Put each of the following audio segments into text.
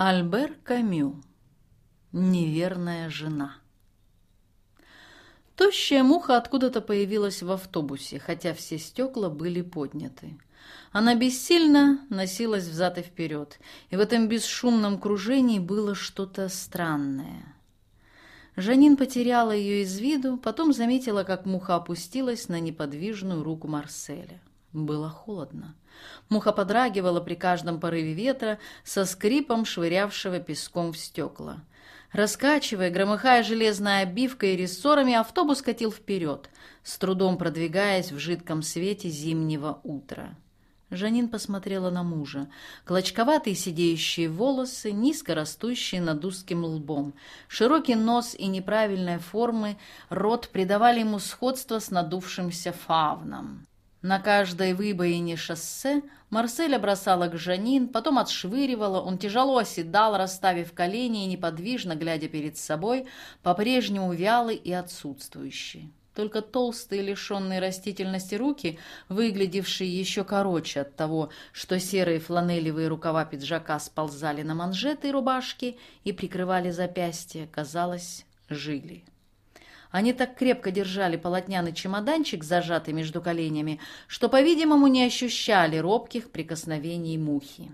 Альбер Камю. Неверная жена. Тощая муха откуда-то появилась в автобусе, хотя все стекла были подняты. Она бессильно носилась взад и вперед, и в этом бесшумном кружении было что-то странное. Жанин потеряла ее из виду, потом заметила, как муха опустилась на неподвижную руку Марселя. Было холодно. Муха подрагивала при каждом порыве ветра, со скрипом швырявшего песком в стекла. Раскачивая, громыхая железной обивкой и рессорами, автобус катил вперед, с трудом продвигаясь в жидком свете зимнего утра. Жанин посмотрела на мужа. Клочковатые сидеющие волосы, низко растущие над узким лбом, широкий нос и неправильной формы рот придавали ему сходство с надувшимся фавном. На каждой выбоине шоссе Марселя бросала к Жанин, потом отшвыривала, он тяжело оседал, расставив колени и неподвижно, глядя перед собой, по-прежнему вялый и отсутствующий. Только толстые, лишенные растительности руки, выглядевшие еще короче от того, что серые фланелевые рукава пиджака сползали на манжеты рубашки и прикрывали запястья, казалось, жили. Они так крепко держали полотняный чемоданчик, зажатый между коленями, что, по-видимому, не ощущали робких прикосновений мухи.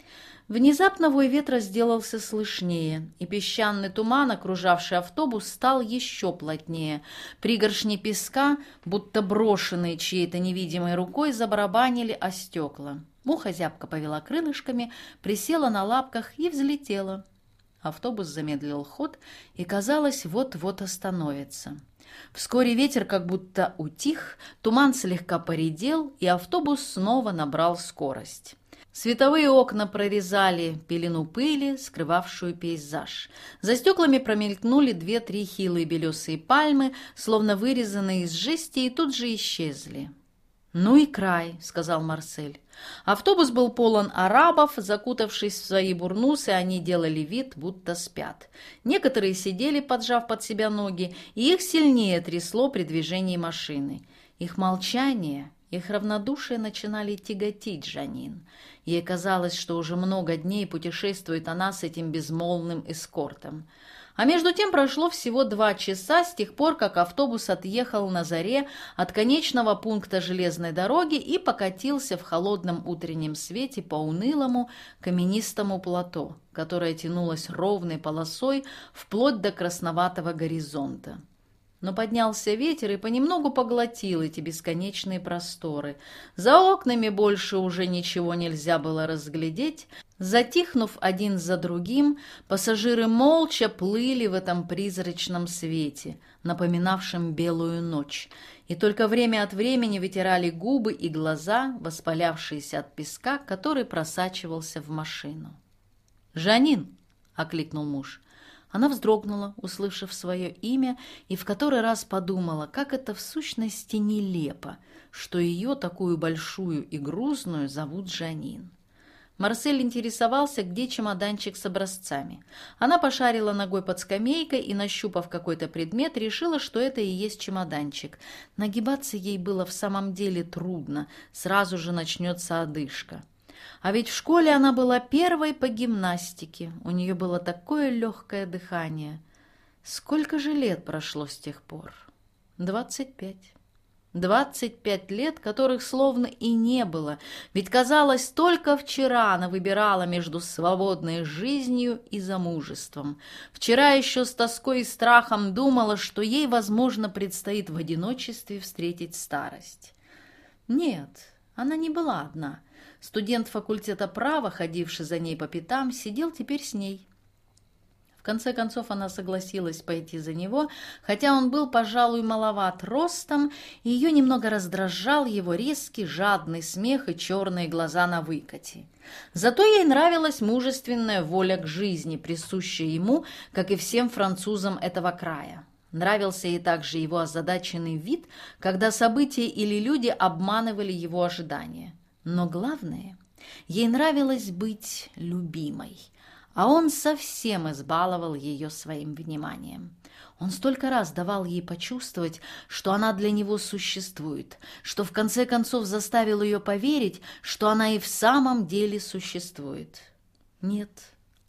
Внезапно вой ветра сделался слышнее, и песчаный туман, окружавший автобус, стал еще плотнее. Пригоршни песка, будто брошенные чьей-то невидимой рукой, забарабанили о стекла. Муха зябко повела крылышками, присела на лапках и взлетела. Автобус замедлил ход и, казалось, вот-вот остановится. Вскоре ветер как будто утих, туман слегка поредел, и автобус снова набрал скорость. Световые окна прорезали пелену пыли, скрывавшую пейзаж. За стеклами промелькнули 2-3 хилые белесые пальмы, словно вырезанные из жести, и тут же исчезли. «Ну и край», — сказал Марсель. Автобус был полон арабов, закутавшись в свои бурнусы, они делали вид, будто спят. Некоторые сидели, поджав под себя ноги, и их сильнее трясло при движении машины. Их молчание, их равнодушие начинали тяготить Жанин. Ей казалось, что уже много дней путешествует она с этим безмолвным эскортом. А между тем прошло всего 2 часа с тех пор, как автобус отъехал на заре от конечного пункта железной дороги и покатился в холодном утреннем свете по унылому каменистому плато, которое тянулось ровной полосой вплоть до красноватого горизонта. Но поднялся ветер и понемногу поглотил эти бесконечные просторы. За окнами больше уже ничего нельзя было разглядеть. Затихнув один за другим, пассажиры молча плыли в этом призрачном свете, напоминавшем белую ночь, и только время от времени вытирали губы и глаза, воспалявшиеся от песка, который просачивался в машину. «Жанин!» — окликнул муж. Она вздрогнула, услышав свое имя, и в который раз подумала, как это в сущности нелепо, что ее, такую большую и грузную, зовут Жанин. Марсель интересовался, где чемоданчик с образцами. Она пошарила ногой под скамейкой и, нащупав какой-то предмет, решила, что это и есть чемоданчик. Нагибаться ей было в самом деле трудно, сразу же начнется одышка. А ведь в школе она была первой по гимнастике, у нее было такое легкое дыхание. Сколько же лет прошло с тех пор? 25. 25 лет, которых словно и не было, ведь, казалось, только вчера она выбирала между свободной жизнью и замужеством. Вчера еще с тоской и страхом думала, что ей, возможно, предстоит в одиночестве встретить старость. Нет, она не была одна. Студент факультета права, ходивший за ней по пятам, сидел теперь с ней. В конце концов она согласилась пойти за него, хотя он был, пожалуй, маловат ростом, и ее немного раздражал его резкий, жадный смех и черные глаза на выкате. Зато ей нравилась мужественная воля к жизни, присущая ему, как и всем французам этого края. Нравился ей также его озадаченный вид, когда события или люди обманывали его ожидания. Но главное, ей нравилось быть любимой, а он совсем избаловал ее своим вниманием. Он столько раз давал ей почувствовать, что она для него существует, что в конце концов заставил ее поверить, что она и в самом деле существует. Нет,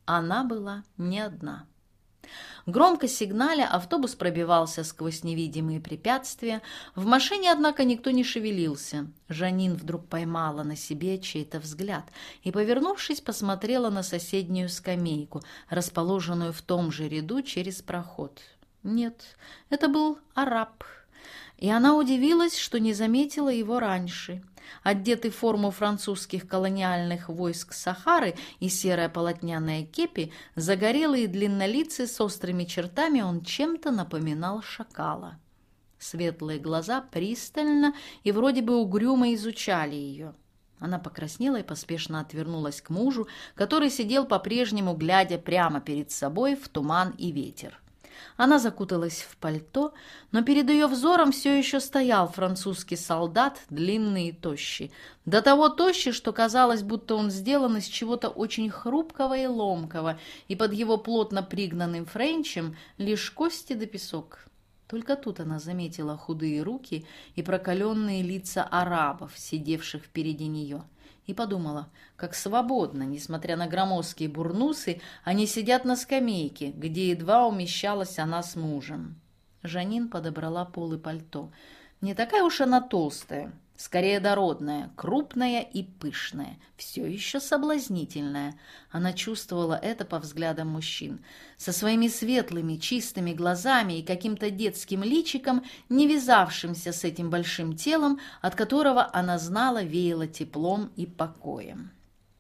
Она была не одна. Громко сигналя автобус пробивался сквозь невидимые препятствия. В машине, однако, никто не шевелился. Жанин вдруг поймала на себе чей-то взгляд и, повернувшись, посмотрела на соседнюю скамейку, расположенную в том же ряду через проход. Нет, это был араб. И она удивилась, что не заметила его раньше. Одетый в форму французских колониальных войск Сахары и серая полотняная кепи, загорелый и длиннолицый с острыми чертами, он чем-то напоминал шакала. Светлые глаза пристально и вроде бы угрюмо изучали ее. Она покраснела и поспешно отвернулась к мужу, который сидел по-прежнему, глядя прямо перед собой в туман и ветер. Она закуталась в пальто, но перед ее взором все еще стоял французский солдат, длинный и тощий. До того тощий, что казалось, будто он сделан из чего-то очень хрупкого и ломкого, и под его плотно пригнанным френчем лишь кости да песок. Только тут она заметила худые руки и прокаленные лица арабов, сидевших впереди нее, и подумала, как свободно, несмотря на громоздкие бурнусы, они сидят на скамейке, где едва умещалась она с мужем. Жанин подобрала полы пальто. Не такая уж она толстая, скорее дородная, крупная и пышная, все еще соблазнительная. Она чувствовала это по взглядам мужчин. Со своими светлыми, чистыми глазами и каким-то детским личиком, не вязавшимся с этим большим телом, от которого она знала, веяло теплом и покоем.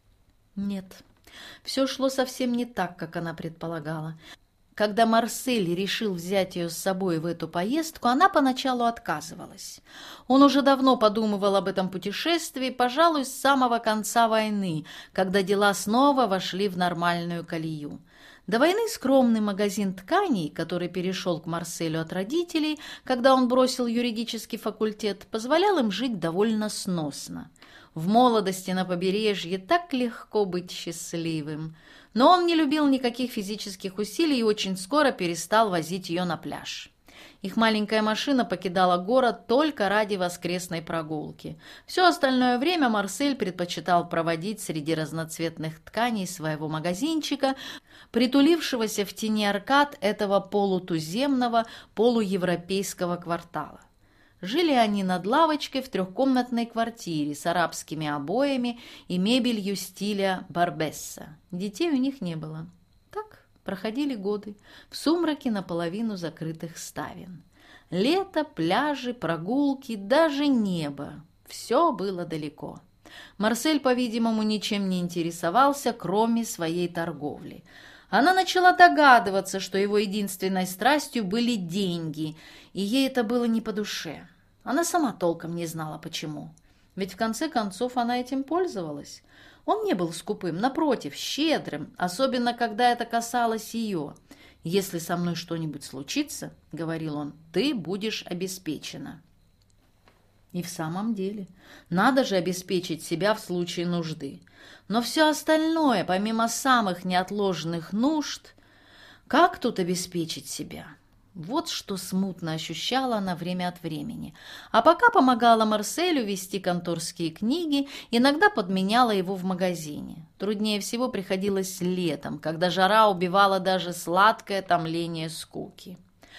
Нет, все шло совсем не так, как она предполагала. Когда Марсель решил взять ее с собой в эту поездку, она поначалу отказывалась. Он уже давно подумывал об этом путешествии, пожалуй, с самого конца войны, когда дела снова вошли в нормальную колею. До войны скромный магазин тканей, который перешел к Марселю от родителей, когда он бросил юридический факультет, позволял им жить довольно сносно. В молодости на побережье так легко быть счастливым. Но он не любил никаких физических усилий и очень скоро перестал возить ее на пляж. Их маленькая машина покидала город только ради воскресной прогулки. Все остальное время Марсель предпочитал проводить среди разноцветных тканей своего магазинчика, притулившегося в тени аркад этого полутуземного, полуевропейского квартала. Жили они над лавочкой в трехкомнатной квартире с арабскими обоями и мебелью стиля Барбесса. Детей у них не было. Так проходили годы в сумраке наполовину закрытых ставен. Лето, пляжи, прогулки, даже небо. Все было далеко. Марсель, по-видимому, ничем не интересовался, кроме своей торговли. Она начала догадываться, что его единственной страстью были деньги, и ей это было не по душе. Она сама толком не знала, почему. Ведь в конце концов она этим пользовалась. Он не был скупым, напротив, щедрым, особенно когда это касалось ее. «Если со мной что-нибудь случится, — говорил он, — ты будешь обеспечена». И в самом деле, надо же обеспечить себя в случае нужды. Но все остальное, помимо самых неотложных нужд, как тут обеспечить себя? Вот что смутно ощущала она время от времени. А пока помогала Марселю вести конторские книги, иногда подменяла его в магазине. Труднее всего приходилось летом, когда жара убивала даже сладкое томление скуки.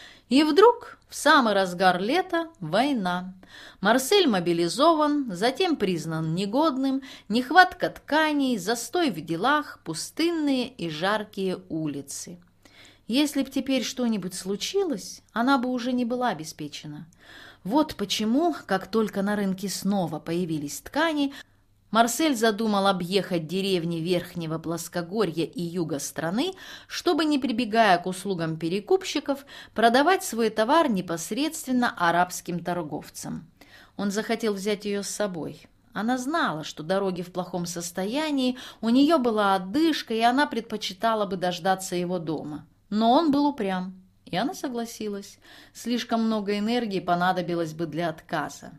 И вдруг, в самый разгар лета, война. Марсель мобилизован, затем признан негодным, нехватка тканей, застой в делах, пустынные и жаркие улицы. Если б теперь что-нибудь случилось, она бы уже не была обеспечена. Вот почему, как только на рынке снова появились ткани, Марсель задумал объехать деревни Верхнего Плоскогорья и юга страны, чтобы, не прибегая к услугам перекупщиков, продавать свой товар непосредственно арабским торговцам. Он захотел взять ее с собой. Она знала, что дороги в плохом состоянии, у нее была одышка, и она предпочитала бы дождаться его дома. Но он был упрям, и она согласилась. Слишком много энергии понадобилось бы для отказа.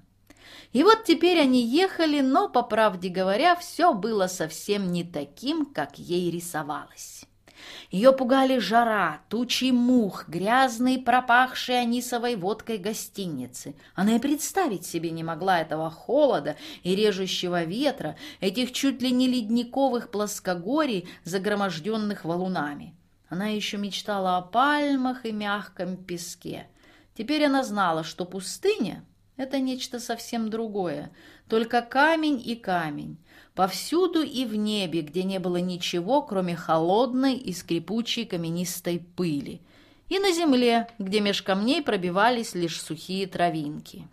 И вот теперь они ехали, но, по правде говоря, все было совсем не таким, как ей рисовалось. Ее пугали жара, тучи мух, грязные, пропахшие анисовой водкой гостиницы. Она и представить себе не могла этого холода и режущего ветра, этих чуть ли не ледниковых плоскогорий, загроможденных валунами. Она еще мечтала о пальмах и мягком песке. Теперь она знала, что пустыня — это нечто совсем другое, только камень и камень. Повсюду и в небе, где не было ничего, кроме холодной и скрипучей каменистой пыли, и на земле, где меж камней пробивались лишь сухие травинки.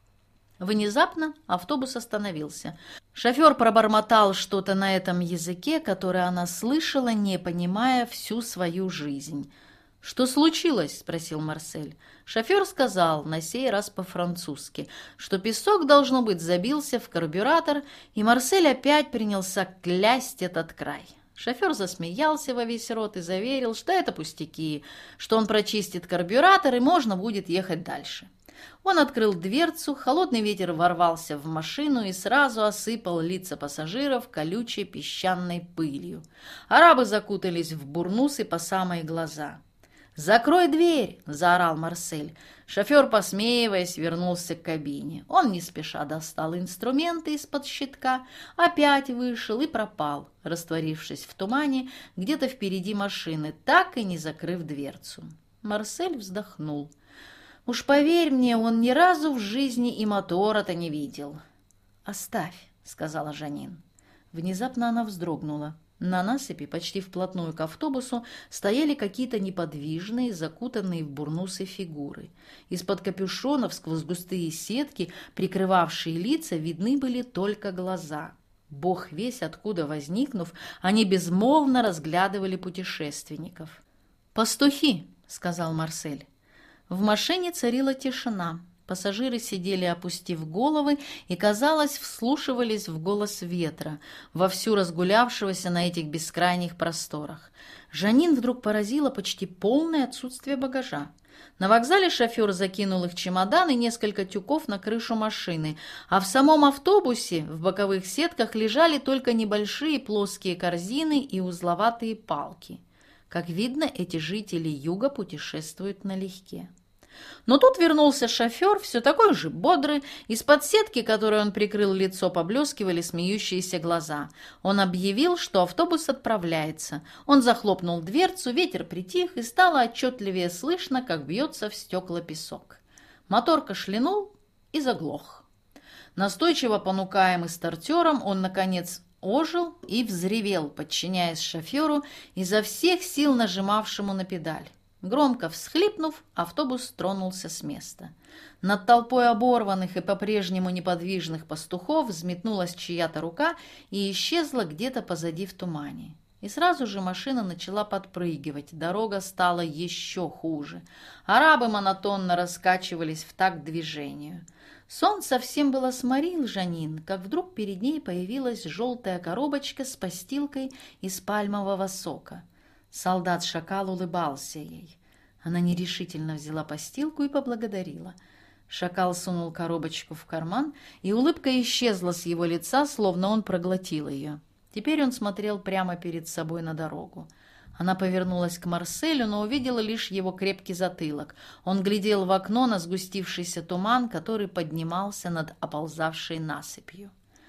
Внезапно автобус остановился. Шофер пробормотал что-то на этом языке, которое она слышала, не понимая всю свою жизнь. «Что случилось?» – спросил Марсель. Шофер сказал, на сей раз по-французски, что песок, должно быть, забился в карбюратор, и Марсель опять принялся клясть этот край. Шофер засмеялся во весь рот и заверил, что это пустяки, что он прочистит карбюратор и можно будет ехать дальше. Он открыл дверцу, холодный ветер ворвался в машину и сразу осыпал лица пассажиров колючей песчаной пылью. Арабы закутались в бурнусы по самые глаза. «Закрой дверь!» – заорал Марсель. Шофер, посмеиваясь, вернулся к кабине. Он не спеша достал инструменты из-под щитка, опять вышел и пропал, растворившись в тумане где-то впереди машины, так и не закрыв дверцу. Марсель вздохнул. «Уж поверь мне, он ни разу в жизни и мотора-то не видел». «Оставь», — сказала Жанин. Внезапно она вздрогнула. На насыпи, почти вплотную к автобусу, стояли какие-то неподвижные, закутанные в бурнусы фигуры. Из-под капюшонов сквозь густые сетки, прикрывавшие лица, видны были только глаза. Бог весть откуда возникнув, они безмолвно разглядывали путешественников. «Пастухи», — сказал Марсель. В машине царила тишина. Пассажиры сидели, опустив головы, и, казалось, вслушивались в голос ветра, вовсю разгулявшегося на этих бескрайних просторах. Жанин вдруг поразила почти полное отсутствие багажа. На вокзале шофер закинул их чемодан и несколько тюков на крышу машины, а в самом автобусе в боковых сетках лежали только небольшие плоские корзины и узловатые палки. Как видно, эти жители юга путешествуют налегке. Но тут вернулся шофер, все такой же бодрый. Из-под сетки, которой он прикрыл лицо, поблескивали смеющиеся глаза. Он объявил, что автобус отправляется. Он захлопнул дверцу, ветер притих, и стало отчетливее слышно, как бьется в стекла песок. Мотор кашлянул и заглох. Настойчиво понукаемый стартером, он, наконец, ожил и взревел, подчиняясь шоферу, изо всех сил нажимавшему на педаль. Громко всхлипнув, автобус тронулся с места. Над толпой оборванных и по-прежнему неподвижных пастухов взметнулась чья-то рука и исчезла где-то позади в тумане. И сразу же машина начала подпрыгивать, дорога стала еще хуже. Арабы монотонно раскачивались в такт движению. Сон совсем было сморил Жанин, как вдруг перед ней появилась желтая коробочка с постилкой из пальмового сока. Солдат-шакал улыбался ей. Она нерешительно взяла постилку и поблагодарила. Шакал сунул коробочку в карман, и улыбка исчезла с его лица, словно он проглотил ее. Теперь он смотрел прямо перед собой на дорогу. Она повернулась к Марселю, но увидела лишь его крепкий затылок. Он глядел в окно на сгустившийся туман, который поднимался над оползавшей насыпью.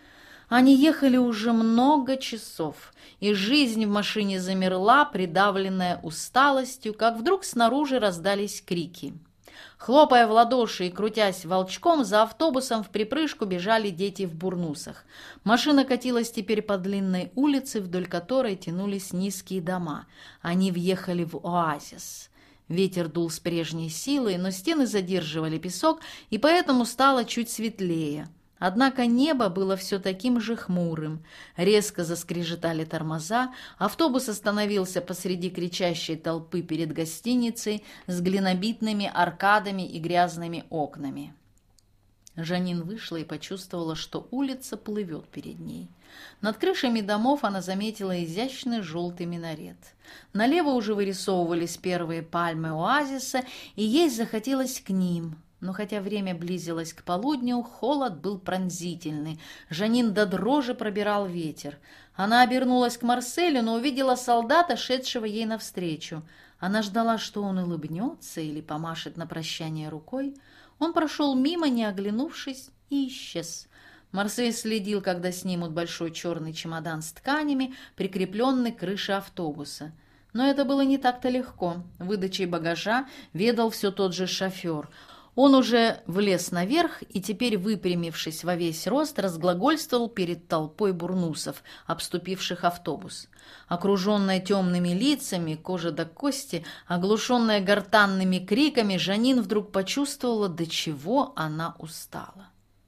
Они ехали уже много часов, и жизнь в машине замерла, придавленная усталостью, как вдруг снаружи раздались крики. Хлопая в ладоши и крутясь волчком, за автобусом вприпрыжку бежали дети в бурнусах. Машина катилась теперь по длинной улице, вдоль которой тянулись низкие дома. Они въехали в оазис. Ветер дул с прежней силой, но стены задерживали песок, и поэтому стало чуть светлее. Однако небо было все таким же хмурым. Резко заскрежетали тормоза, автобус остановился посреди кричащей толпы перед гостиницей с глинобитными аркадами и грязными окнами. Жанин вышла и почувствовала, что улица плывет перед ней. Над крышами домов она заметила изящный желтый минарет. Налево уже вырисовывались первые пальмы оазиса, и ей захотелось к ним. Но хотя время близилось к полудню, холод был пронзительный. Жанин до дрожи пробирал ветер. Она обернулась к Марселю, но увидела солдата, шедшего ей навстречу. Она ждала, что он улыбнется или помашет на прощание рукой. Он прошел мимо, не оглянувшись, и исчез. Марсель следил, когда снимут большой черный чемодан с тканями, прикрепленный к крыше автобуса. Но это было не так-то легко. Выдачей багажа ведал все тот же шофер. Он уже влез наверх и теперь, выпрямившись во весь рост, разглагольствовал перед толпой бурнусов, обступивших автобус. Окруженная темными лицами, кожа до кости, оглушенная гортанными криками, Жанин вдруг почувствовала, до чего она устала.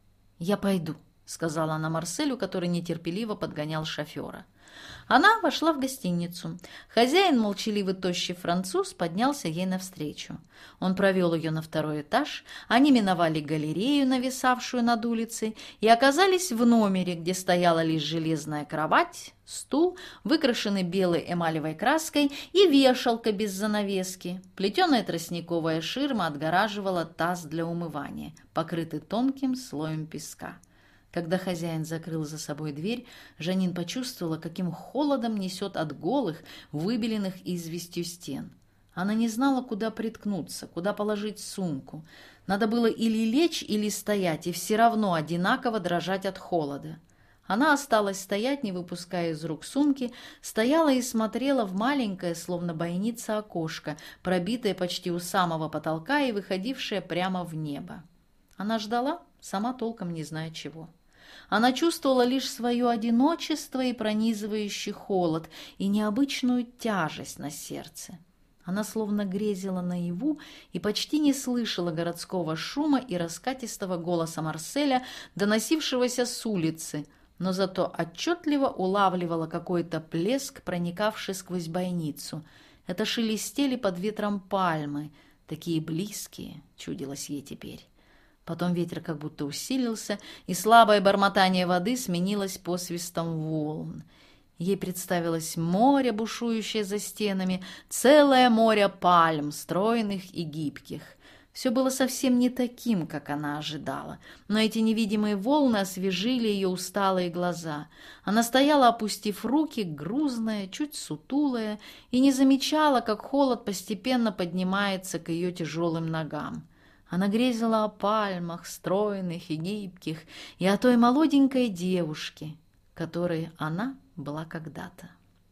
«Я пойду», — сказала она Марселю, который нетерпеливо подгонял шофера. Она вошла в гостиницу. Хозяин, молчаливый тощий француз, поднялся ей навстречу. Он провел ее на второй этаж, они миновали галерею, нависавшую над улицей, и оказались в номере, где стояла лишь железная кровать, стул, выкрашенный белой эмалевой краской, и вешалка без занавески. Плетеная тростниковая ширма отгораживала таз для умывания, покрытый тонким слоем песка. Когда хозяин закрыл за собой дверь, Жанин почувствовала, каким холодом несет от голых, выбеленных известью стен. Она не знала, куда приткнуться, куда положить сумку. Надо было или лечь, или стоять, и все равно одинаково дрожать от холода. Она осталась стоять, не выпуская из рук сумки, стояла и смотрела в маленькое, словно бойница, окошко, пробитое почти у самого потолка и выходившее прямо в небо. Она ждала, сама толком не зная чего. Она чувствовала лишь свое одиночество и пронизывающий холод, и необычную тяжесть на сердце. Она словно грезила наяву и почти не слышала городского шума и раскатистого голоса Марселя, доносившегося с улицы, но зато отчетливо улавливала какой-то плеск, проникавший сквозь бойницу. Это шелестели под ветром пальмы, такие близкие, чудилось ей теперь. Потом ветер как будто усилился, и слабое бормотание воды сменилось посвистом волн. Ей представилось море, бушующее за стенами, целое море пальм, стройных и гибких. Все было совсем не таким, как она ожидала, но эти невидимые волны освежили ее усталые глаза. Она стояла, опустив руки, грузная, чуть сутулая, и не замечала, как холод постепенно поднимается к ее тяжелым ногам. Она грезила о пальмах, стройных и гибких, и о той молоденькой девушке, которой она была когда-то.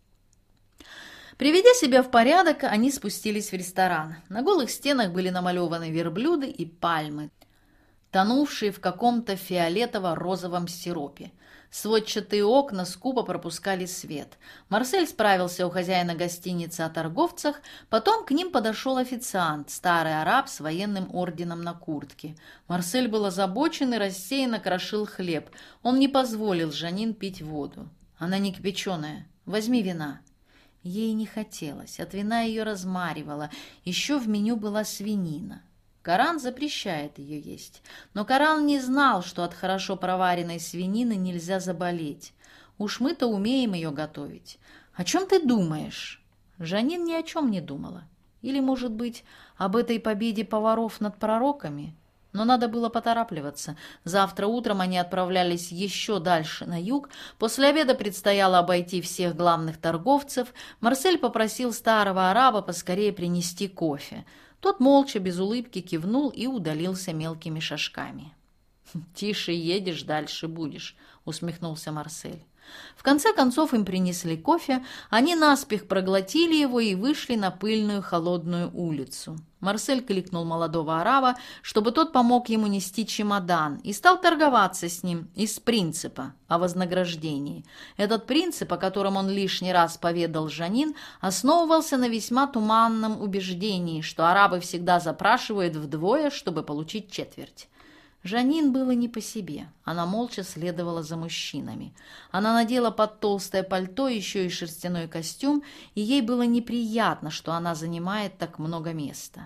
Приведя себя в порядок, они спустились в ресторан. На голых стенах были намалеваны верблюды и пальмы, тонувшие в каком-то фиолетово-розовом сиропе. Сводчатые окна скупо пропускали свет. Марсель справился у хозяина гостиницы о торговцах, потом к ним подошел официант, старый араб с военным орденом на куртке. Марсель был озабочен и рассеянно крошил хлеб. Он не позволил Жанин пить воду. «Она не кипяченая. Возьми вина». Ей не хотелось, от вина ее размаривало. Еще в меню была свинина. Коран запрещает ее есть, но Коран не знал, что от хорошо проваренной свинины нельзя заболеть. Уж мы-то умеем ее готовить. О чем ты думаешь? Жанин ни о чем не думала. Или, может быть, об этой победе поваров над пророками? Но надо было поторапливаться. Завтра утром они отправлялись еще дальше на юг. После обеда предстояло обойти всех главных торговцев. Марсель попросил старого араба поскорее принести кофе. Тот молча, без улыбки кивнул и удалился мелкими шажками. «Тише едешь, дальше будешь», — усмехнулся Марсель. В конце концов им принесли кофе, они наспех проглотили его и вышли на пыльную холодную улицу. Марсель кликнул молодого араба, чтобы тот помог ему нести чемодан, и стал торговаться с ним из принципа о вознаграждении. Этот принцип, о котором он лишний раз поведал Жанин, основывался на весьма туманном убеждении, что арабы всегда запрашивают вдвое, чтобы получить четверть. Жанин было не по себе. Она молча следовала за мужчинами. Она надела под толстое пальто еще и шерстяной костюм, и ей было неприятно, что она занимает так много места.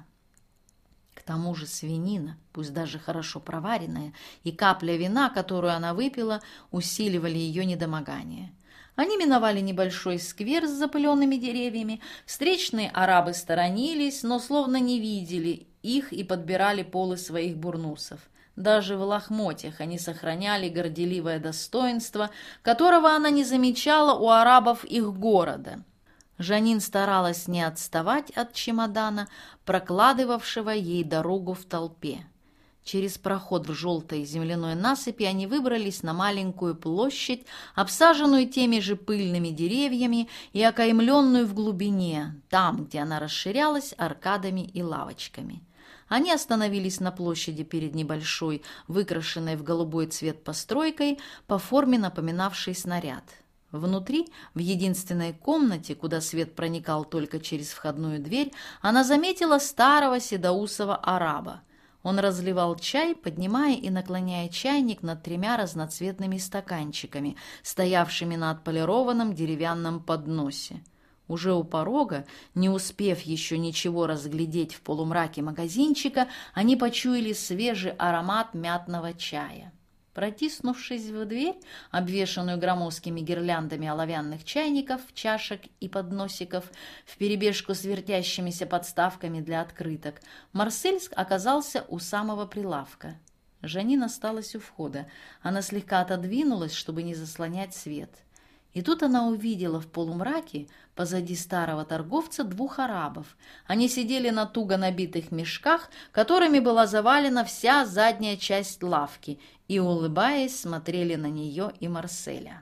К тому же свинина, пусть даже хорошо проваренная, и капля вина, которую она выпила, усиливали ее недомогание. Они миновали небольшой сквер с запыленными деревьями. Встречные арабы сторонились, но словно не видели их и подбирали полы своих бурнусов. Даже в лохмотьях они сохраняли горделивое достоинство, которого она не замечала у арабов их города. Жанин старалась не отставать от чемодана, прокладывавшего ей дорогу в толпе. Через проход в желтой земляной насыпи они выбрались на маленькую площадь, обсаженную теми же пыльными деревьями и окаймленную в глубине, там, где она расширялась аркадами и лавочками. Они остановились на площади перед небольшой, выкрашенной в голубой цвет постройкой, по форме напоминавшей снаряд. Внутри, в единственной комнате, куда свет проникал только через входную дверь, она заметила старого седоусого араба. Он разливал чай, поднимая и наклоняя чайник над 3 разноцветными стаканчиками, стоявшими на отполированном деревянном подносе. Уже у порога, не успев еще ничего разглядеть в полумраке магазинчика, они почуяли свежий аромат мятного чая. Протиснувшись в дверь, обвешанную громоздкими гирляндами оловянных чайников, чашек и подносиков, вперемешку с вертящимися подставками для открыток, Марсель оказался у самого прилавка. Жанин осталась у входа. Она слегка отодвинулась, чтобы не заслонять свет. И тут она увидела в полумраке позади старого торговца 2 арабов. Они сидели на туго набитых мешках, которыми была завалена вся задняя часть лавки, и, улыбаясь, смотрели на нее и Марселя.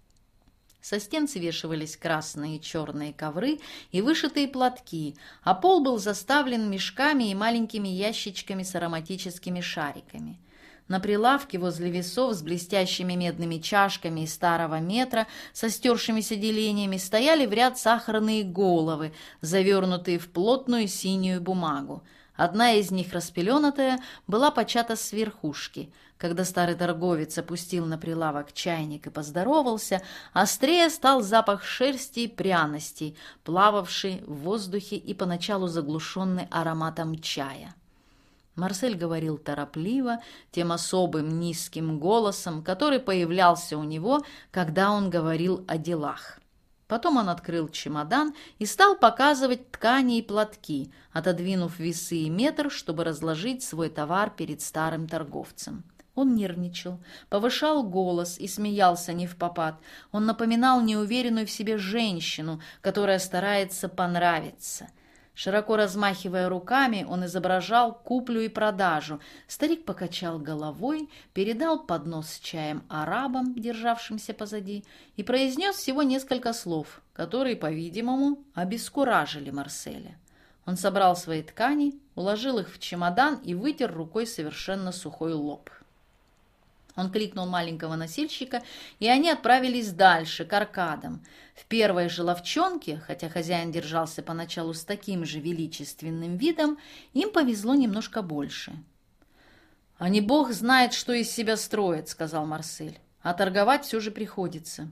Со стен свешивались красные и черные ковры и вышитые платки, а пол был заставлен мешками и маленькими ящичками с ароматическими шариками. На прилавке возле весов с блестящими медными чашками из старого метра со стершимися делениями стояли в ряд сахарные головы, завернутые в плотную синюю бумагу. Одна из них, распеленатая, была почата с верхушки. Когда старый торговец опустил на прилавок чайник и поздоровался, острее стал запах шерсти и пряностей, плававший в воздухе и поначалу заглушенный ароматом чая. Марсель говорил торопливо, тем особым низким голосом, который появлялся у него, когда он говорил о делах. Потом он открыл чемодан и стал показывать ткани и платки, отодвинув весы и метр, чтобы разложить свой товар перед старым торговцем. Он нервничал, повышал голос и смеялся невпопад. Он напоминал неуверенную в себе женщину, которая старается понравиться. Широко размахивая руками, он изображал куплю и продажу. Старик покачал головой, передал поднос с чаем арабам, державшимся позади, и произнес всего несколько слов, которые, по-видимому, обескуражили Марселя. Он собрал свои ткани, уложил их в чемодан и вытер рукой совершенно сухой лоб. Он кликнул маленького носильщика, и они отправились дальше, к аркадам. В первой же лавчонке, хотя хозяин держался поначалу с таким же величественным видом, им повезло немножко больше. «А не бог знает, что из себя строит», — сказал Марсель. «А торговать все же приходится.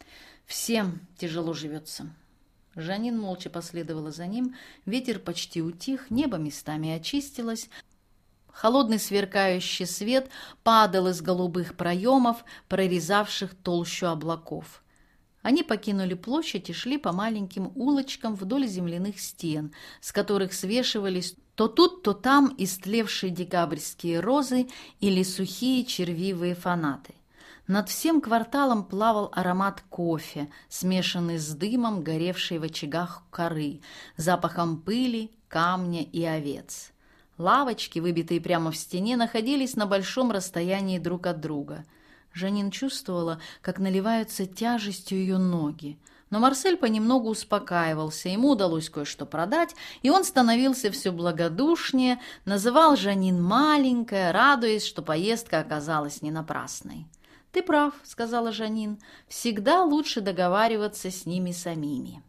Всем тяжело живется». Жанин молча последовала за ним. Ветер почти утих, небо местами очистилось. Холодный сверкающий свет падал из голубых проемов, прорезавших толщу облаков. Они покинули площадь и шли по маленьким улочкам вдоль земляных стен, с которых свешивались то тут, то там истлевшие декабрьские розы или сухие червивые фанаты. Над всем кварталом плавал аромат кофе, смешанный с дымом, горевшей в очагах коры, запахом пыли, камня и овец. Лавочки, выбитые прямо в стене, находились на большом расстоянии друг от друга. Жанин чувствовала, как наливаются тяжестью ее ноги. Но Марсель понемногу успокаивался, ему удалось кое-что продать, и он становился все благодушнее, называл Жанин маленькая, радуясь, что поездка оказалась не напрасной. «Ты прав», — сказала Жанин, — «всегда лучше договариваться с ними самими».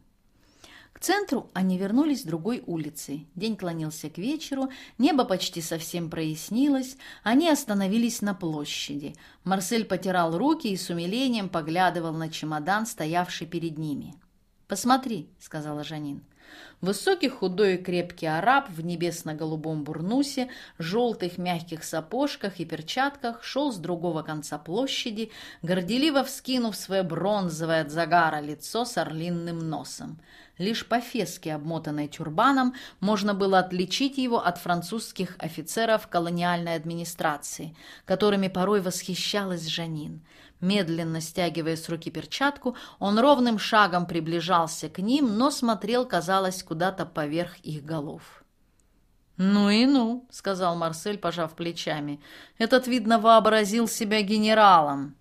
К центру они вернулись другой улицей. День клонился к вечеру, небо почти совсем прояснилось, они остановились на площади. Марсель потирал руки и с умилением поглядывал на чемодан, стоявший перед ними. «Посмотри», — сказала Жанин. Высокий, худой и крепкий араб в небесно-голубом бурнусе, желтых мягких сапожках и перчатках шел с другого конца площади, горделиво вскинув свое бронзовое от загара лицо с орлиным носом. Лишь по феске, обмотанной тюрбаном, можно было отличить его от французских офицеров колониальной администрации, которыми порой восхищалась Жанин. Медленно стягивая с руки перчатку, он ровным шагом приближался к ним, но смотрел, казалось, куда-то поверх их голов. «Ну и ну», — сказал Марсель, пожав плечами, — «этот, видно, вообразил себя генералом».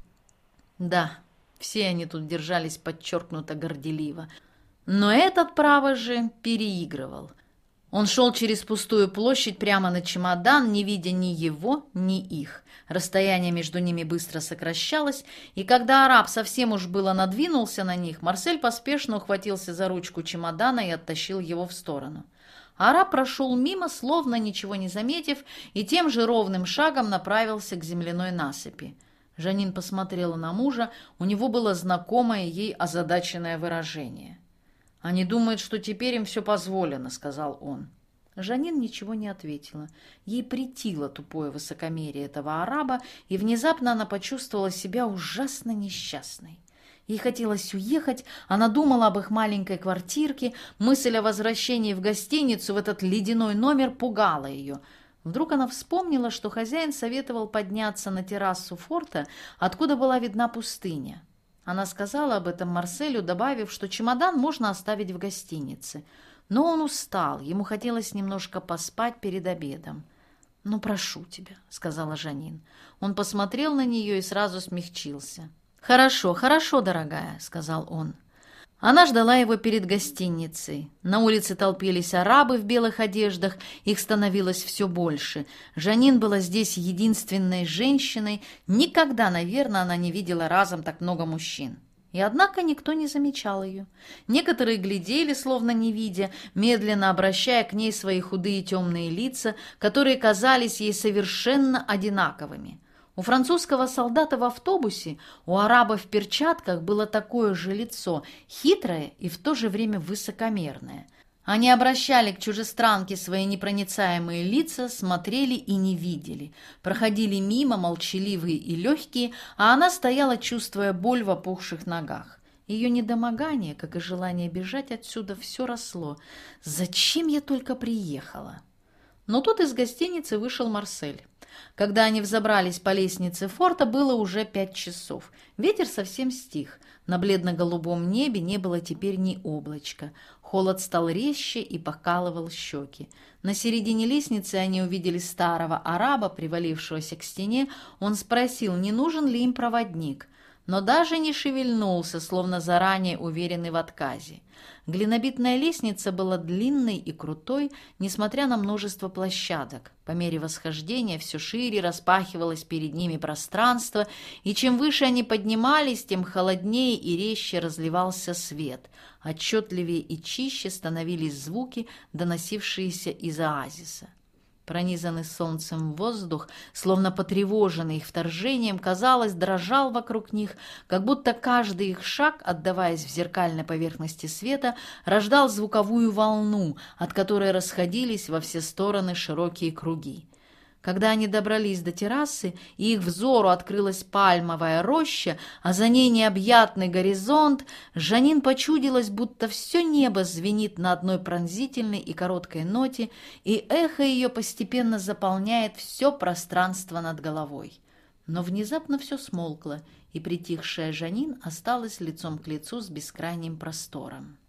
Да, все они тут держались подчеркнуто горделиво, но этот, право же, переигрывал. Он шел через пустую площадь прямо на чемодан, не видя ни его, ни их. Расстояние между ними быстро сокращалось, и когда араб совсем уж было надвинулся на них, Марсель поспешно ухватился за ручку чемодана и оттащил его в сторону. Араб прошел мимо, словно ничего не заметив, и тем же ровным шагом направился к земляной насыпи. Жанин посмотрела на мужа, у него было знакомое ей озадаченное выражение. «Они думают, что теперь им все позволено», — сказал он. Жанин ничего не ответила. Ей претило тупое высокомерие этого араба, и внезапно она почувствовала себя ужасно несчастной. Ей хотелось уехать, она думала об их маленькой квартирке, мысль о возвращении в гостиницу в этот ледяной номер пугала ее. Вдруг она вспомнила, что хозяин советовал подняться на террасу форта, откуда была видна пустыня. Она сказала об этом Марселю, добавив, что чемодан можно оставить в гостинице. Но он устал, ему хотелось немножко поспать перед обедом. «Ну, прошу тебя», — сказала Жанин. Он посмотрел на нее и сразу смягчился. «Хорошо, хорошо, дорогая», — сказал он. Она ждала его перед гостиницей. На улице толпились арабы в белых одеждах, их становилось все больше. Жанин была здесь единственной женщиной. Никогда, наверное, она не видела разом так много мужчин. И однако никто не замечал ее. Некоторые глядели, словно не видя, медленно обращая к ней свои худые темные лица, которые казались ей совершенно одинаковыми. У французского солдата в автобусе, у араба в перчатках было такое же лицо, хитрое и в то же время высокомерное. Они обращали к чужестранке свои непроницаемые лица, смотрели и не видели, проходили мимо, молчаливые и легкие, а она стояла, чувствуя боль в опухших ногах. Ее недомогание, как и желание бежать отсюда, все росло. «Зачем я только приехала?» Но тут из гостиницы вышел Марсель. Когда они взобрались по лестнице форта, было уже 5 часов. Ветер совсем стих. На бледно-голубом небе не было теперь ни облачка. Холод стал резче и покалывал щеки. На середине лестницы они увидели старого араба, привалившегося к стене. Он спросил, не нужен ли им проводник, но даже не шевельнулся, словно заранее уверенный в отказе. Глинобитная лестница была длинной и крутой, несмотря на множество площадок. По мере восхождения все шире распахивалось перед ними пространство, и чем выше они поднимались, тем холоднее и резче разливался свет. Отчетливее и чище становились звуки, доносившиеся из оазиса. Пронизанный солнцем воздух, словно потревоженный их вторжением, казалось, дрожал вокруг них, как будто каждый их шаг, отдаваясь в зеркальной поверхности света, рождал звуковую волну, от которой расходились во все стороны широкие круги. Когда они добрались до террасы, и их взору открылась пальмовая роща, а за ней необъятный горизонт, Жанин почудилось, будто все небо звенит на одной пронзительной и короткой ноте, и эхо ее постепенно заполняет все пространство над головой. Но внезапно все смолкло, и притихшая Жанин осталась лицом к лицу с бескрайним простором.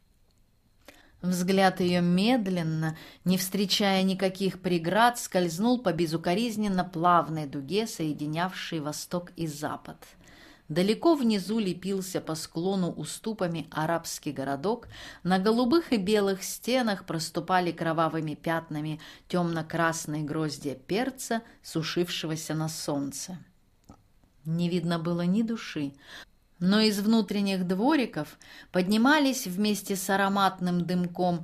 Взгляд ее медленно, не встречая никаких преград, скользнул по безукоризненно плавной дуге, соединявшей восток и запад. Далеко внизу лепился по склону уступами арабский городок, на голубых и белых стенах проступали кровавыми пятнами темно-красные гроздья перца, сушившегося на солнце. Не видно было ни души, но из внутренних двориков поднимались вместе с ароматным дымком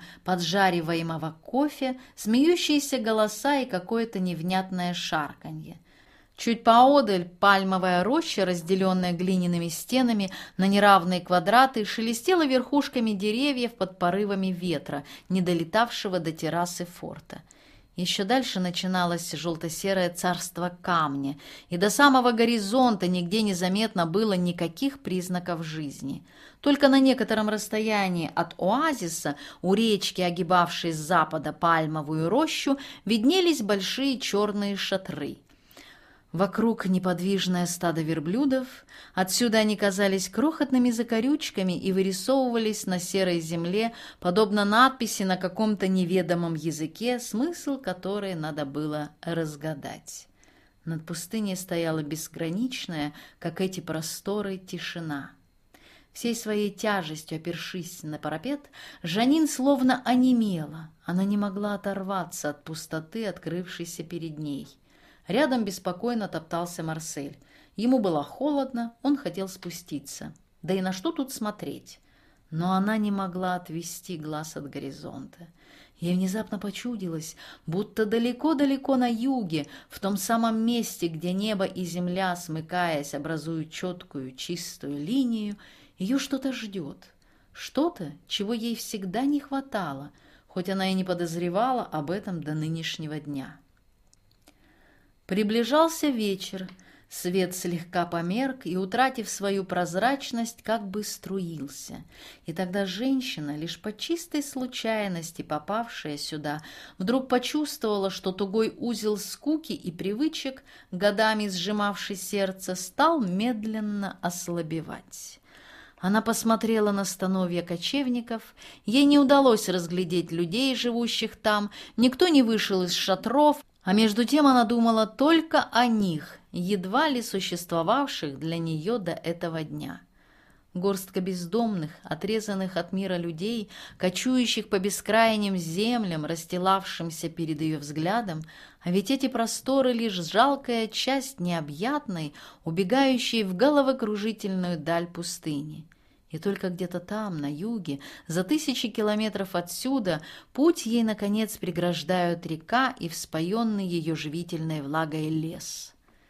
поджариваемого кофе смеющиеся голоса и какое-то невнятное шарканье. Чуть поодаль пальмовая роща, разделенная глиняными стенами на неравные квадраты, шелестела верхушками деревьев под порывами ветра, не долетавшего до террасы форта. Еще дальше начиналось желто-серое царство камня, и до самого горизонта нигде не заметно было никаких признаков жизни. Только на некотором расстоянии от оазиса, у речки, огибавшей с запада пальмовую рощу, виднелись большие черные шатры. Вокруг неподвижное стадо верблюдов, отсюда они казались крохотными закорючками и вырисовывались на серой земле, подобно надписи на каком-то неведомом языке, смысл которой надо было разгадать. Над пустыней стояла безграничная, как эти просторы, тишина. Всей своей тяжестью опершись на парапет, Жанин словно онемела, она не могла оторваться от пустоты, открывшейся перед ней. Рядом беспокойно топтался Марсель. Ему было холодно, он хотел спуститься. Да и на что тут смотреть? Но она не могла отвести глаз от горизонта. Ей внезапно почудилось, будто далеко-далеко на юге, в том самом месте, где небо и земля, смыкаясь, образуют четкую, чистую линию, ее что-то ждет. Что-то, чего ей всегда не хватало, хоть она и не подозревала об этом до нынешнего дня. Приближался вечер, свет слегка померк и, утратив свою прозрачность, как бы струился. И тогда женщина, лишь по чистой случайности попавшая сюда, вдруг почувствовала, что тугой узел скуки и привычек, годами сжимавший сердце, стал медленно ослабевать. Она посмотрела на становья кочевников, ей не удалось разглядеть людей, живущих там, никто не вышел из шатров, а между тем она думала только о них, едва ли существовавших для нее до этого дня. Горстка бездомных, отрезанных от мира людей, кочующих по бескрайним землям, расстилавшимся перед ее взглядом, а ведь эти просторы лишь жалкая часть необъятной, убегающей в головокружительную даль пустыни. И только где-то там, на юге, за 1000 километров отсюда, путь ей, наконец, преграждают река и вспоенный ее живительной влагой лес.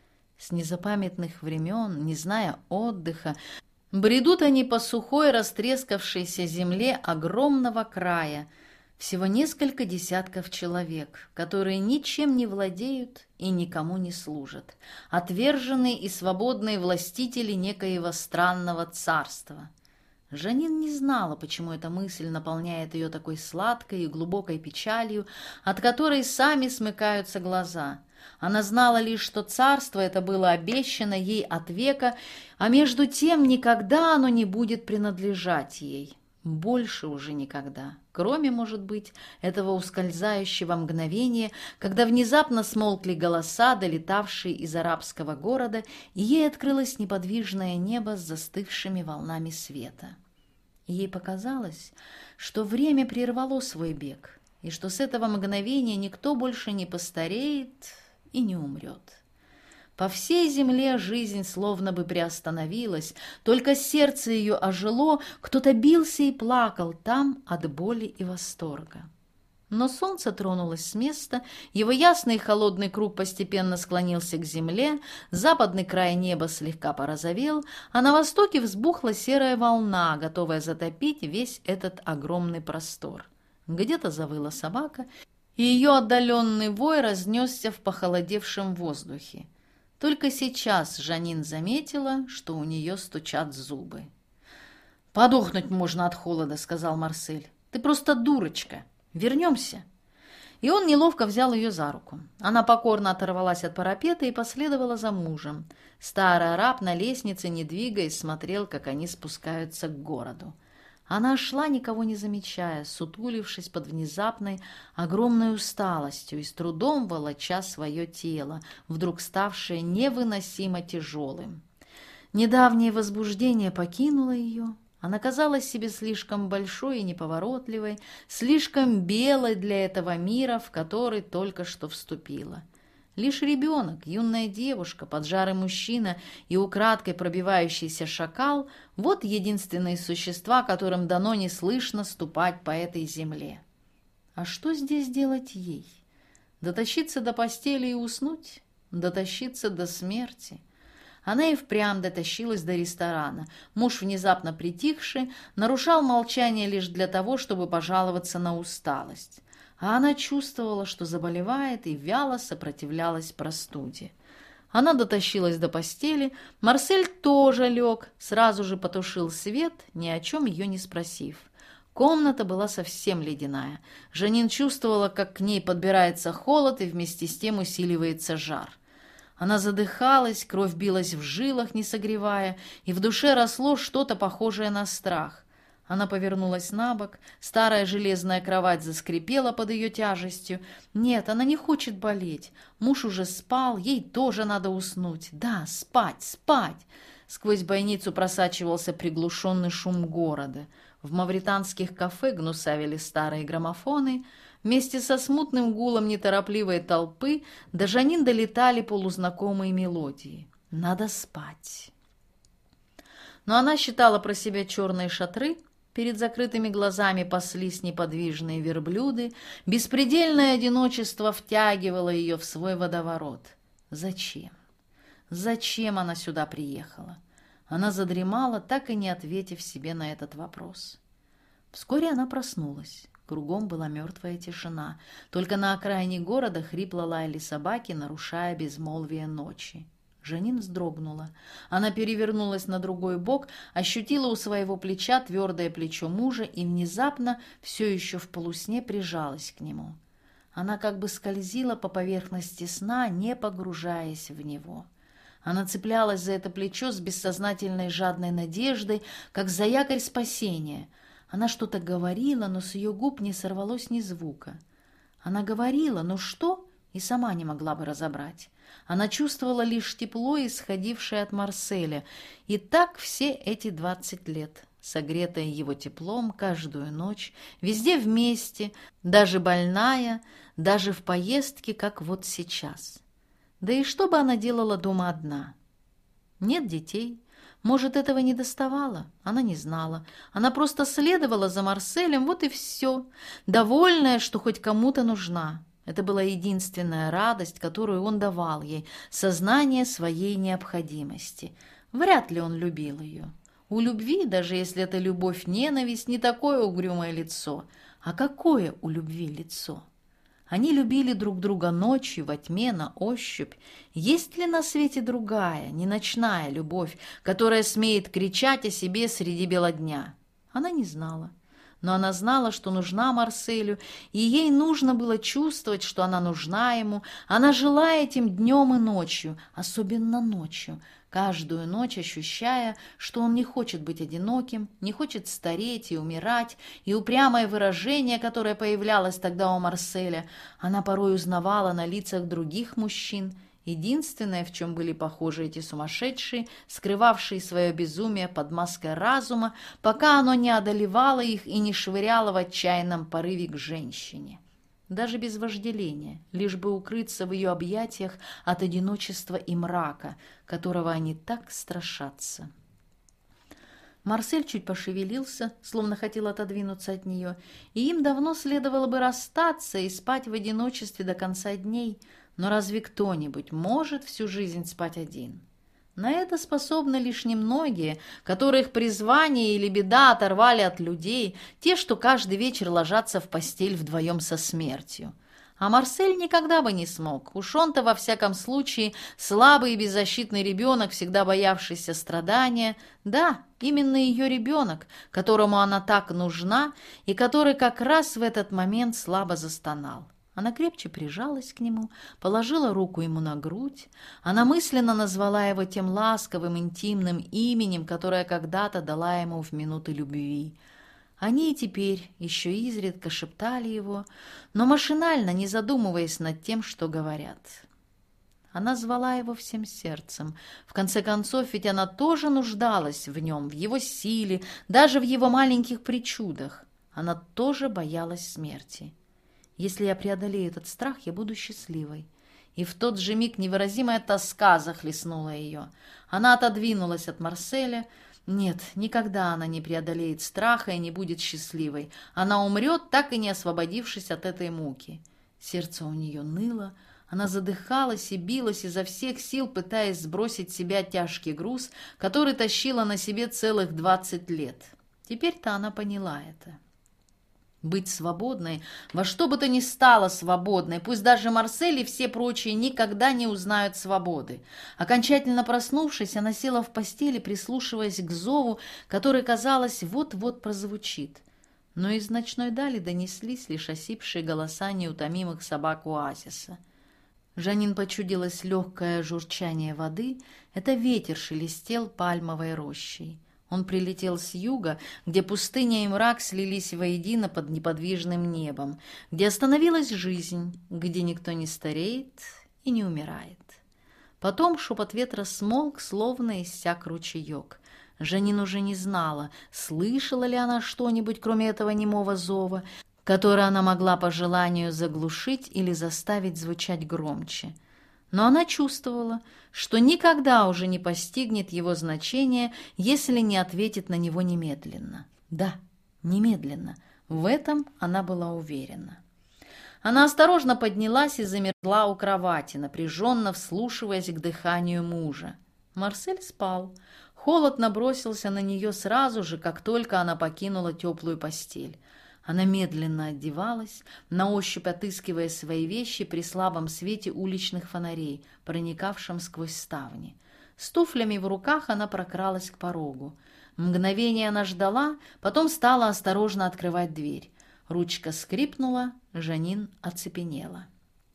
С незапамятных времен, не зная отдыха, бредут они по сухой, растрескавшейся земле огромного края, всего несколько десятков человек, которые ничем не владеют и никому не служат, отверженные и свободные властители некоего странного царства. Жанин не знала, почему эта мысль наполняет ее такой сладкой и глубокой печалью, от которой сами смыкаются глаза. Она знала лишь, что царство это было обещано ей от века, а между тем никогда оно не будет принадлежать ей. Больше уже никогда, кроме, может быть, этого ускользающего мгновения, когда внезапно смолкли голоса, долетавшие из арабского города, и ей открылось неподвижное небо с застывшими волнами света. Ей показалось, что время прервало свой бег, и что с этого мгновения никто больше не постареет и не умрет. По всей земле жизнь словно бы приостановилась, только сердце ее ожило, кто-то бился и плакал там от боли и восторга. Но солнце тронулось с места, его ясный и холодный круг постепенно склонился к земле, западный край неба слегка порозовел, а на востоке взбухла серая волна, готовая затопить весь этот огромный простор. Где-то завыла собака, и ее отдаленный вой разнесся в похолодевшем воздухе. Только сейчас Жанин заметила, что у нее стучат зубы. «Подохнуть можно от холода», — сказал Марсель. «Ты просто дурочка. Вернемся». И он неловко взял ее за руку. Она покорно оторвалась от парапета и последовала за мужем. Старый араб на лестнице, не двигаясь, смотрел, как они спускаются к городу. Она шла, никого не замечая, сутулившись под внезапной, огромной усталостью и с трудом волоча свое тело, вдруг ставшее невыносимо тяжелым. Недавнее возбуждение покинуло ее. Она казалась себе слишком большой и неповоротливой, слишком белой для этого мира, в который только что вступила. Лишь ребенок, юная девушка, поджарый мужчина и украдкой пробивающийся шакал – вот единственные существа, которым дано неслышно ступать по этой земле. А что здесь делать ей? Дотащиться до постели и уснуть? дотащиться до смерти. Она и впрямь дотащилась до ресторана. Муж, внезапно притихший, нарушал молчание лишь для того, чтобы пожаловаться на усталость. А она чувствовала, что заболевает, и вяло сопротивлялась простуде. Она дотащилась до постели. Марсель тоже лег, сразу же потушил свет, ни о чем ее не спросив. Комната была совсем ледяная. Жанин чувствовала, как к ней подбирается холод, и вместе с тем усиливается жар. Она задыхалась, кровь билась в жилах, не согревая, и в душе росло что-то похожее на страх. Она повернулась на бок, старая железная кровать заскрипела под ее тяжестью. Нет, она не хочет болеть. Муж уже спал, ей тоже надо уснуть. Да, спать, спать. Сквозь бойницу просачивался приглушенный шум города. В мавританских кафе гнусавили старые граммофоны. Вместе со смутным гулом неторопливой толпы до Жанин долетали полузнакомые мелодии. Надо спать. Но она считала про себя черные шатры. Перед закрытыми глазами паслись неподвижные верблюды. Беспредельное одиночество втягивало ее в свой водоворот. Зачем? Зачем она сюда приехала? Она задремала, так и не ответив себе на этот вопрос. Вскоре она проснулась. Кругом была мертвая тишина. Только на окраине города хрипло лаяли собаки, нарушая безмолвие ночи. Жанин вздрогнула. Она перевернулась на другой бок, ощутила у своего плеча твердое плечо мужа и внезапно, все еще в полусне, прижалась к нему. Она как бы скользила по поверхности сна, не погружаясь в него. Она цеплялась за это плечо с бессознательной жадной надеждой, как за якорь спасения. Она что-то говорила, но с ее губ не сорвалось ни звука. Она говорила, но что, и сама не могла бы разобрать. Она чувствовала лишь тепло, исходившее от Марселя. И так все эти 20 лет, согретая его теплом каждую ночь, везде вместе, даже больная, даже в поездке, как вот сейчас. Да и что бы она делала дома одна? Нет детей. Может, этого не доставало? Она не знала. Она просто следовала за Марселем, вот и все. Довольная, что хоть кому-то нужна. Это была единственная радость, которую он давал ей, сознание своей необходимости. Вряд ли он любил ее. У любви, даже если это любовь-ненависть, не такое угрюмое лицо. А какое у любви лицо? Они любили друг друга ночью, во тьме, на ощупь. Есть ли на свете другая, не ночная любовь, которая смеет кричать о себе среди бела дня? Она не знала. Но она знала, что нужна Марселю, и ей нужно было чувствовать, что она нужна ему. Она жила этим днем и ночью, особенно ночью, каждую ночь ощущая, что он не хочет быть одиноким, не хочет стареть и умирать, и упрямое выражение, которое появлялось тогда у Марселя, она порой узнавала на лицах других мужчин. Единственное, в чем были похожи эти сумасшедшие, скрывавшие свое безумие под маской разума, пока оно не одолевало их и не швыряло в отчаянном порыве к женщине. Даже без вожделения, лишь бы укрыться в ее объятиях от одиночества и мрака, которого они так страшатся. Марсель чуть пошевелился, словно хотел отодвинуться от нее, и им давно следовало бы расстаться и спать в одиночестве до конца дней. Но разве кто-нибудь может всю жизнь спать один? На это способны лишь немногие, которых призвание или беда оторвали от людей, те, что каждый вечер ложатся в постель вдвоем со смертью. А Марсель никогда бы не смог. Уж он-то, во всяком случае, слабый и беззащитный ребенок, всегда боявшийся страдания. Да, именно ее ребенок, которому она так нужна, и который как раз в этот момент слабо застонал. Она крепче прижалась к нему, положила руку ему на грудь. Она мысленно назвала его тем ласковым, интимным именем, которое когда-то дала ему в минуты любви. Они и теперь еще изредка шептали его, но машинально, не задумываясь над тем, что говорят. Она звала его всем сердцем. В конце концов, ведь она тоже нуждалась в нем, в его силе, даже в его маленьких причудах. Она тоже боялась смерти. Если я преодолею этот страх, я буду счастливой. И в тот же миг невыразимая тоска захлестнула ее. Она отодвинулась от Марселя. Нет, никогда она не преодолеет страха и не будет счастливой. Она умрет, так и не освободившись от этой муки. Сердце у нее ныло. Она задыхалась и билась изо всех сил, пытаясь сбросить с себя тяжкий груз, который тащила на себе целых 20 лет. Теперь-то она поняла это. Быть свободной, во что бы то ни стало свободной, пусть даже Марсель и все прочие никогда не узнают свободы. Окончательно проснувшись, она села в постели, прислушиваясь к зову, который, казалось, вот-вот прозвучит. Но из ночной дали донеслись лишь осипшие голоса неутомимых собак оазиса. Жанин почудилось легкое журчание воды, это ветер шелестел пальмовой рощей. Он прилетел с юга, где пустыня и мрак слились воедино под неподвижным небом, где остановилась жизнь, где никто не стареет и не умирает. Потом шепот ветра смолк, словно иссяк ручеек. Жанин уже не знала, слышала ли она что-нибудь, кроме этого немого зова, который она могла по желанию заглушить или заставить звучать громче. Но она чувствовала, что никогда уже не постигнет его значение, если не ответит на него немедленно. Да, немедленно. В этом она была уверена. Она осторожно поднялась и замерла у кровати, напряженно вслушиваясь к дыханию мужа. Марсель спал. Холод набросился на нее сразу же, как только она покинула теплую постель. Она медленно одевалась, на ощупь отыскивая свои вещи при слабом свете уличных фонарей, проникавшем сквозь ставни. С туфлями в руках она прокралась к порогу. Мгновение она ждала, потом стала осторожно открывать дверь. Ручка скрипнула, Жанин оцепенела.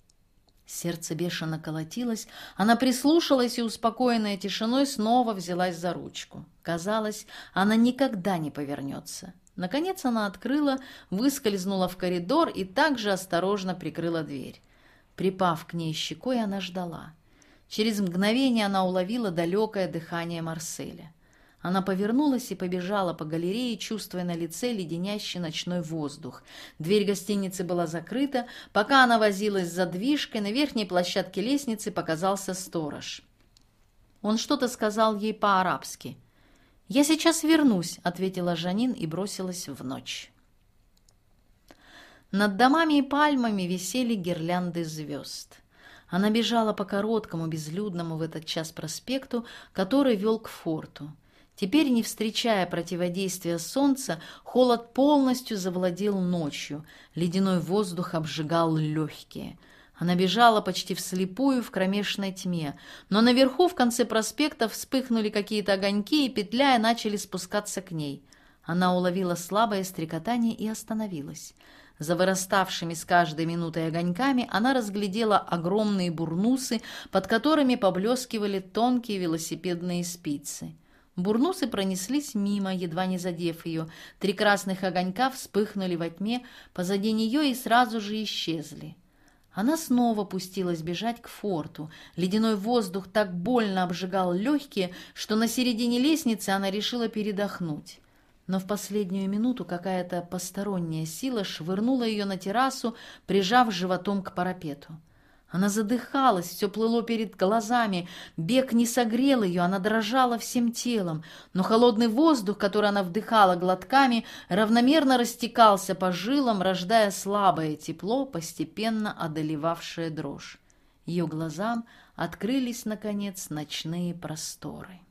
Сердце бешено колотилось, она прислушалась и, успокоенная тишиной, снова взялась за ручку. Казалось, она никогда не повернется. Наконец она открыла, выскользнула в коридор и также осторожно прикрыла дверь. Припав к ней щекой, она ждала. Через мгновение она уловила далекое дыхание Марселя. Она повернулась и побежала по галерее, чувствуя на лице леденящий ночной воздух. Дверь гостиницы была закрыта. Пока она возилась с задвижкой, на верхней площадке лестницы показался сторож. Он что-то сказал ей по-арабски. «Я сейчас вернусь», — ответила Жанин и бросилась в ночь. Над домами и пальмами висели гирлянды звезд. Она бежала по короткому, безлюдному в этот час проспекту, который вел к форту. Теперь, не встречая противодействия солнца, холод полностью завладел ночью, ледяной воздух обжигал легкие. Она бежала почти вслепую в кромешной тьме, но наверху в конце проспекта вспыхнули какие-то огоньки и, петляя, начали спускаться к ней. Она уловила слабое стрекотание и остановилась. За выраставшими с каждой минутой огоньками она разглядела огромные бурнусы, под которыми поблескивали тонкие велосипедные спицы. Бурнусы пронеслись мимо, едва не задев ее. 3 красных огонька вспыхнули во тьме позади нее и сразу же исчезли. Она снова пустилась бежать к форту. Ледяной воздух так больно обжигал легкие, что на середине лестницы она решила передохнуть. Но в последнюю минуту какая-то посторонняя сила швырнула ее на террасу, прижав животом к парапету. Она задыхалась, все плыло перед глазами, бег не согрел ее, она дрожала всем телом, но холодный воздух, который она вдыхала глотками, равномерно растекался по жилам, рождая слабое тепло, постепенно одолевавшее дрожь. Ее глазам открылись, наконец, ночные просторы.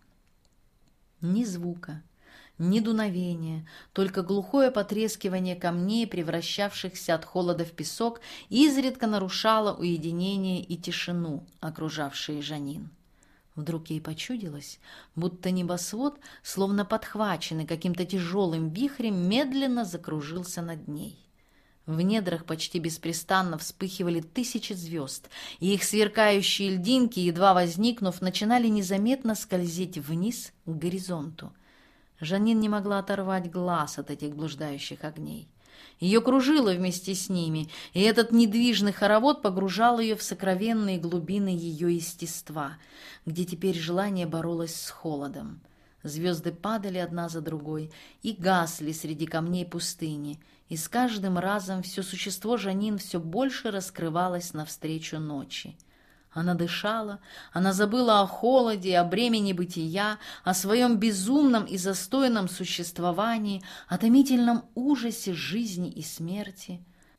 Ни звука, ни дуновения, только глухое потрескивание камней, превращавшихся от холода в песок, изредка нарушало уединение и тишину, окружавшие Жанин. Вдруг ей почудилось, будто небосвод, словно подхваченный каким-то тяжелым вихрем, медленно закружился над ней. В недрах почти беспрестанно вспыхивали 1000 звезд, и их сверкающие льдинки, едва возникнув, начинали незаметно скользить вниз к горизонту. Жанин не могла оторвать глаз от этих блуждающих огней. Ее кружило вместе с ними, и этот недвижный хоровод погружал ее в сокровенные глубины ее естества, где теперь желание боролось с холодом. Звезды падали одна за другой и гасли среди камней пустыни, и с каждым разом все существо Жанин все больше раскрывалось навстречу ночи. Она дышала, она забыла о холоде, о бремени бытия, о своем безумном и застойном существовании, о томительном ужасе жизни и смерти.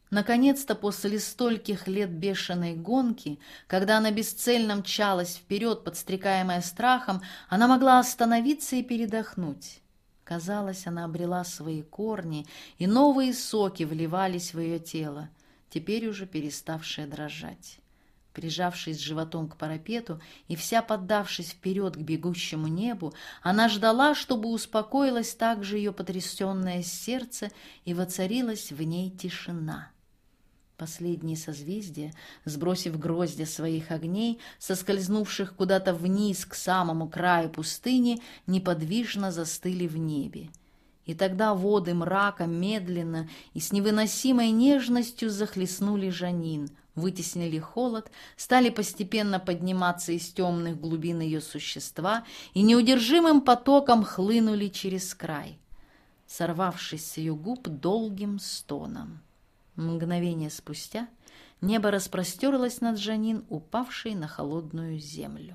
Наконец-то, после стольких лет бешеной гонки, когда она бесцельно мчалась вперед, подстрекаемая страхом, она могла остановиться и передохнуть. Казалось, она обрела свои корни, и новые соки вливались в ее тело, теперь уже переставшее дрожать. Прижавшись животом к парапету и вся поддавшись вперед к бегущему небу, она ждала, чтобы успокоилось также ее потрясенное сердце и воцарилась в ней тишина. Последние созвездия, сбросив гроздья своих огней, соскользнувших куда-то вниз к самому краю пустыни, неподвижно застыли в небе. И тогда воды мрака медленно и с невыносимой нежностью захлестнули Жанин, вытеснили холод, стали постепенно подниматься из темных глубин ее существа и неудержимым потоком хлынули через край, сорвавшись с ее губ долгим стоном. Мгновение спустя небо распростерлось над Жанин, упавшей на холодную землю.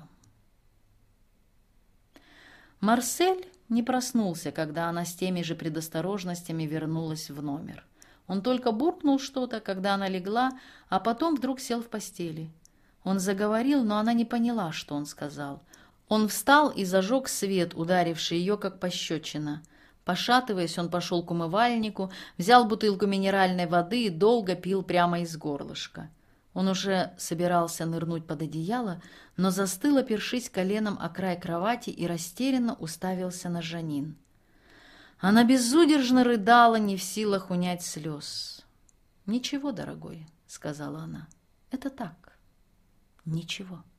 Марсель не проснулся, когда она с теми же предосторожностями вернулась в номер. Он только буркнул что-то, когда она легла, а потом вдруг сел в постели. Он заговорил, но она не поняла, что он сказал. Он встал и зажег свет, ударивший ее, как пощечина. Пошатываясь, он пошел к умывальнику, взял бутылку минеральной воды и долго пил прямо из горлышка. Он уже собирался нырнуть под одеяло, но застыл, опершись коленом о край кровати и растерянно уставился на Жанин. Она безудержно рыдала, не в силах унять слез. «Ничего, дорогой», — сказала она, — «это так, ничего».